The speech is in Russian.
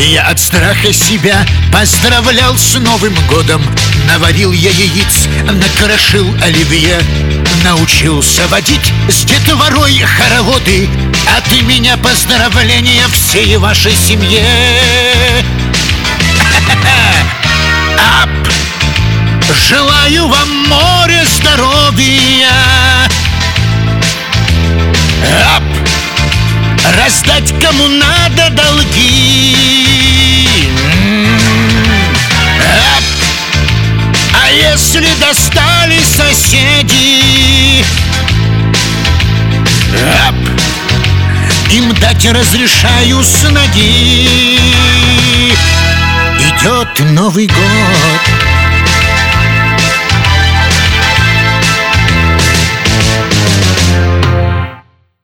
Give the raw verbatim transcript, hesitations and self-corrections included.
Я от страха себя поздравлял с Новым годом. Наварил я яиц, накрошил оливье. Научился водить с детворой хороводы. От меня поздравления всей вашей семье. Ап! Желаю вам море здоровья. Ап! Раздать кому надо долги. Ап! А если достали соседи, ап! Им дать разрешаю с ноги. Идет Новый год.